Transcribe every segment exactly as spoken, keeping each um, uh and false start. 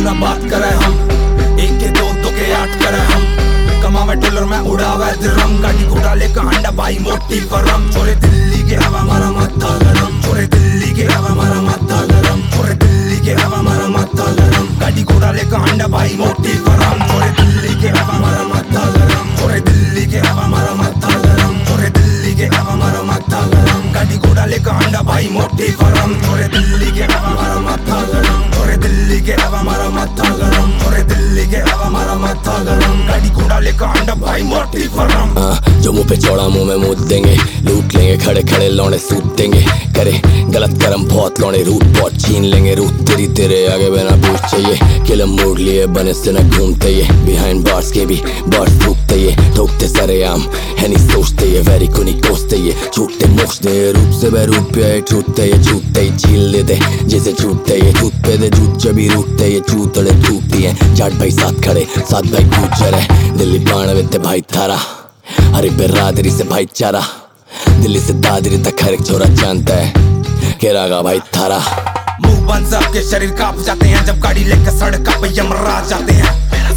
मुना बात करे हम, एक के दो दो के आठ करे हम। कमावे डॉलर में उड़ावे दिरहम, गाड़ी घोड़ा लेकर अंडा भाई मोटी फरम। छोरे दिल्ली के हवा मारा माथा गरम, छोरे दिल्ली के हवा मारा माथा गरम, छोरे दिल्ली के हवा मारा माथा गरम। गाड़ी घोड़ा लेकर अंडा भाई मोटी फरम। छोरे दिल्ली के हवा मारा माथा गरम, छोरे दिल्ली के हवा मारा माथा गरम, छोरे दिल्ली के हवा मारा माथा गरम। गाड़ी घोड़ा लेकर अंडा भाई मोटी फरम। छोरे दिल्ली के हवा मारा माथा गरम, छोरे दिल्ली के हवा मारा माथा गरम, छोरे दिल्ली के हवा मारा माथा गरम। गाड़ी घोड़ा लेकर अंडा भाई मोटी फरम। जो मुंह पे चौड़ा मुंह में मूत देंगे, लूट लेंगे खड़े खड़े लौड़े सूट देंगे। करे गलत करम बहुत लौड़े रूट बहुत छीन लेंगे रूट तेरी तेरे आगे बिना पूछ चाहिए। किलम मोड़ लिए बने से न घूमते ये, बिहाइंड बार्स के भी बार्स ठोकते ये। ठोकते सरेआम है नहीं सोचते ये, वेरी को नहीं कोसते ये। छूटते मोचते रूप से बैरूप पे छूटते ये, छूटते ही छील लेते जैसे छूटते ये। छूट पे दे जूट जबी रूटते ये, चूतड़े टूटती है। जाट भाई साथ खड़े साथ भाई गुजर है, दिल्ली बाण वेते भाई थारा। अरे बिरादरी से भाईचारा, दिल्ली से दादरी तक हर एक छोरा जानता है कि रागा भाई थारा। मुंह बंद सबके शरीर कांप जाते हैं, जब गाड़ी लेकर सड़क पे यमराज जाते हैं।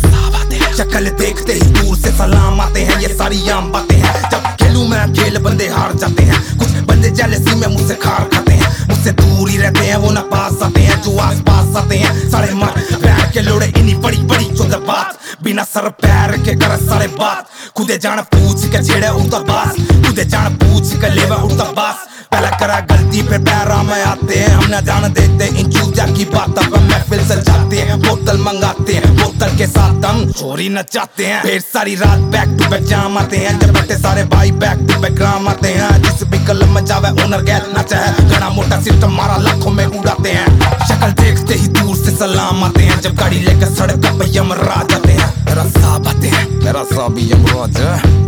शक्ल देखते ही दूर से सलाम आते हैं, ये सारी आम बातें हैं। जब खेलूं मैं खेल बंदे हार जाते हैं, कुछ बंदे जेलसी में मुझसे खार खाते हैं। मुझसे दूर ही रहते हैं वो ना पास आते हैं, जो आस पास आते हैं सारे मर पैर के लोड़े। इन्हीं बड़ी बड़ी चौदह बात बिना सर पैर के कर सारे बात। खुदे जान पूछ के छेड़े उड़ता बास, खुदे जान पूछ के लेवा उड़ता बास। पहला करा गलती पे पैरा में आते हैं, हम ना जान देते इन चूतिया की बात। अब महफिल से जाते हैं, बोतल मंगाते हैं, बोतल के साथ हम चोरी नचाते हैं। फिर सारी रात बैक टू बैक जाम आते हैं, जब बैठे सारे भाई बैक टू बैक ग्राम आते हैं। जिस भी कलम में जावे ओनर गैस नचा है, घना मोटा सिस्टम मारा लाखों में उड़ाते हैं। शक्ल देखते ही दूर से सलाम आते हैं, जब गाड़ी लेकर सड़क पे यमराज आते हैं। मेरा साहब आते हैं, मेरा साहब भी यमराज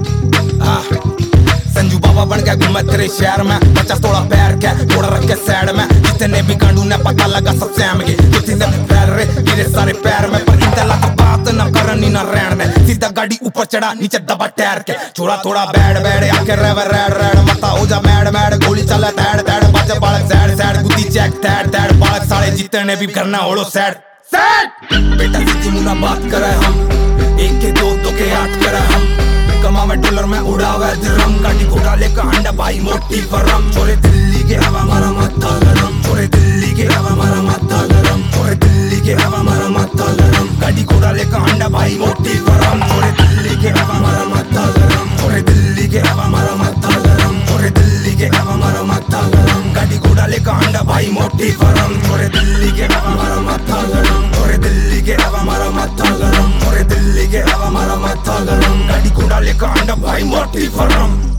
है। संजू बाबा बन के घूमे तेरे शहर में, पचास थोड़ा पैर के थोड़ा रख के साइड में। जितने भी गांडू ने पता लगा सब सैम के, जितने पैर रे गिरे सारे पैर में। पर इन तला तो बात न करनी न रहन में, सीधा गाड़ी ऊपर चढ़ा नीचे दबा टैर के। थोड़ा थोड़ा बैड बैड आके रेव रेड रेड मता हो जा मैड मैड। गोली चले तैड तैड बचे बालक सैड सैड, गुद्दी चेक तैड तैड बालक साले। जितने भी करना होड़ो सैड सैड। बेटा सीधी मुना बात करे हम, एक के दो दो के आठ करे हम। कमावे डॉलर में उड़ावे दिरहम, गाड़ी घोड़ा लेकर अंडा भाई मोटी फरम। छोरे दिल्ली के हवा मारा माथा गरम, छोरे दिल्ली के हवा मारा माथा गरम, छोरे दिल्ली के हवा मारा माथा गरम। गाड़ी घोड़ा लेकर अंडा भाई मोटी फरम। छोरे दिल्ली के हवा मारा माथा गरम, छोरे दिल्ली के हवा मारा माथा गरम, छोरे दिल्ली के हवा मारा माथा गरम। गाड़ी घोड़ा लेकर अंडा भाई मोटी फरम। छोरे दिल्ली के हवा मारा माथा गरम, छोरे दिल्ली के हवा मारा माथा गरम, छोरे दिल्ली के हवा मारा माथा गरम। गाड़ी घोड़ा लेकर अंडा भाई मोटी फरम।